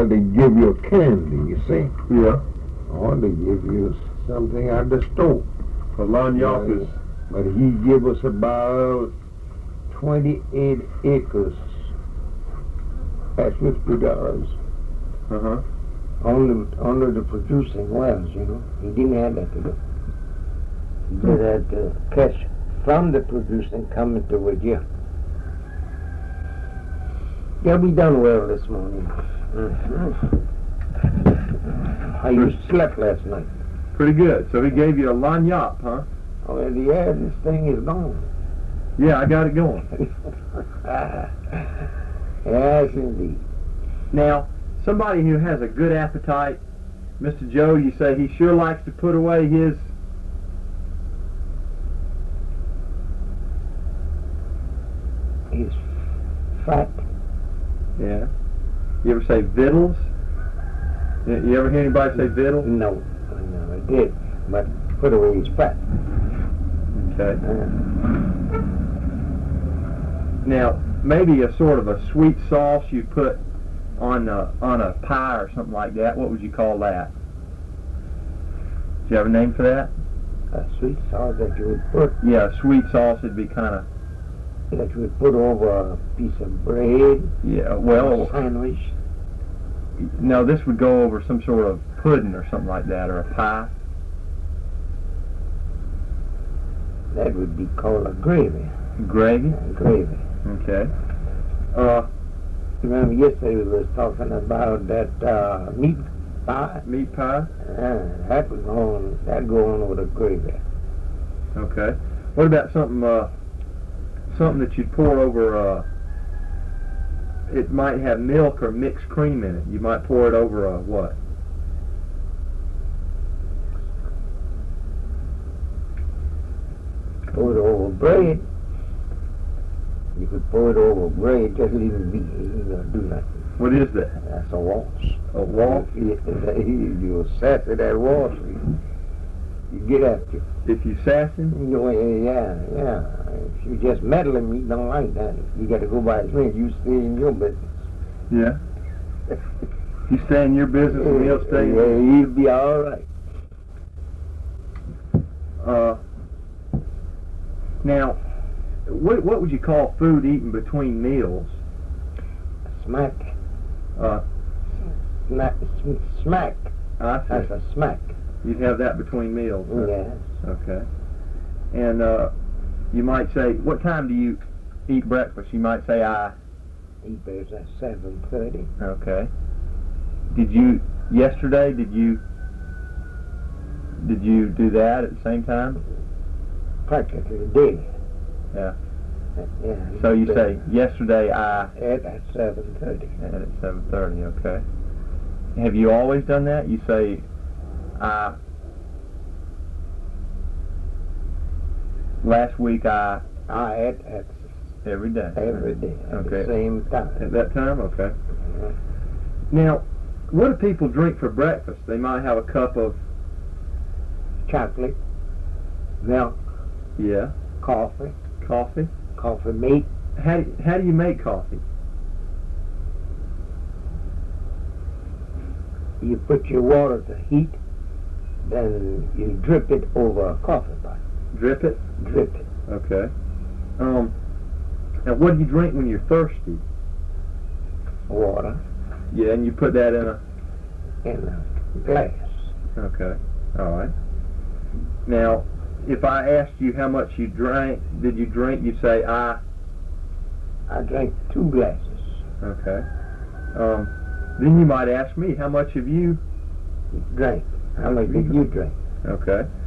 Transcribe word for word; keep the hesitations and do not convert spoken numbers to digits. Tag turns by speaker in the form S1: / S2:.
S1: what they give you a candy, you see.
S2: Yeah.
S1: Or they give you something out the store.
S2: A lagniappe
S1: Uh,
S2: is...
S1: But he give us about twenty-eight acres at fifty dollars.
S2: Uh-huh.
S1: Only, only the producing wells, you know. He didn't have that to do. He just had to catch from the producing coming to it, yeah. Yeah, we done well this morning. Mm-hmm. How you slept last night?
S2: Pretty good. So he gave you a lagniappe, huh?
S1: Oh, yeah, this thing is gone.
S2: Yeah, I got it going.
S1: Yes, indeed.
S2: Now, somebody who has a good appetite, Mister Joe, you say he sure likes to put away his...
S1: He's fat.
S2: Yeah. You ever say victuals? You you ever hear anybody say victuals?
S1: No, no, I did. But put away his fat.
S2: Okay.
S1: Uh,
S2: Now, maybe a sort of a sweet sauce you put on a, on a pie or something like that. What would you call that? Do you have a name for that?
S1: a sweet sauce that you would put,
S2: Yeah, a sweet sauce would be kind of...
S1: that you would put over a piece of bread,
S2: Yeah,
S1: a
S2: well,
S1: sandwich.
S2: no, this would go over some sort of pudding or something like that, or a pie.
S1: That would be called a gravy.
S2: Gravy?
S1: A gravy.
S2: Okay. Uh,
S1: Remember yesterday we was talking about that uh, meat pie?
S2: meat pie?
S1: Uh, that would go on, that go on with a gravy.
S2: Okay. What about something, uh, something that you'd pour over, uh, it might have milk or mixed cream in it. You might pour it over a what?
S1: Pour it over bread. You could pour it over bread, just leave it be. You don't do nothing.
S2: What is that?
S1: That's a waltz.
S2: A waltz?
S1: You, you sassy that waltz. You, you get after it.
S2: If you sass him?
S1: You know, yeah, yeah. If you just meddle him, he don't like that. You got to go by his ring. You stay in your business.
S2: Yeah. You stay in your business and he'll stay in
S1: Yeah, he'll be all right.
S2: Uh, now, what what would you call food eaten between meals?
S1: Smack.
S2: Uh,
S1: Smack. sm- Smack.
S2: I
S1: That's
S2: see.
S1: a smack.
S2: You'd have that between meals. huh?
S1: Yes.
S2: Okay. And uh, you might say, what time do you eat breakfast? You might say, I.
S1: He bears at seven thirty.
S2: Okay. Did you yesterday? Did you did you do that at the same time?
S1: Practically daily.
S2: Yeah.
S1: Yeah.
S2: So you say yesterday I
S1: At at seven thirty.
S2: and at seven thirty. Okay. Have you always done that? You say I. Last week I
S1: I at at
S2: every day.
S1: every day at
S2: Okay.
S1: the same time.
S2: At that time, okay.
S1: Uh,
S2: Now, what do people drink for breakfast? They might have a cup of
S1: chocolate, milk,
S2: yeah,
S1: coffee,
S2: coffee.
S1: coffee meat.
S2: How do, how do you make coffee?
S1: You put your water to heat, then you drip it over a coffee pot.
S2: Drip it.
S1: Drip it.
S2: Okay. Um. Now, what do you drink when you're thirsty?
S1: Water
S2: Yeah, and you put that in a.
S1: in a glass.
S2: Okay. All right. Now, if I asked you how much you drank, did you drink? You say I.
S1: I drank two glasses.
S2: Okay. Um. Then you might ask me, how much have you?
S1: Drank. How much did you drink?
S2: Okay.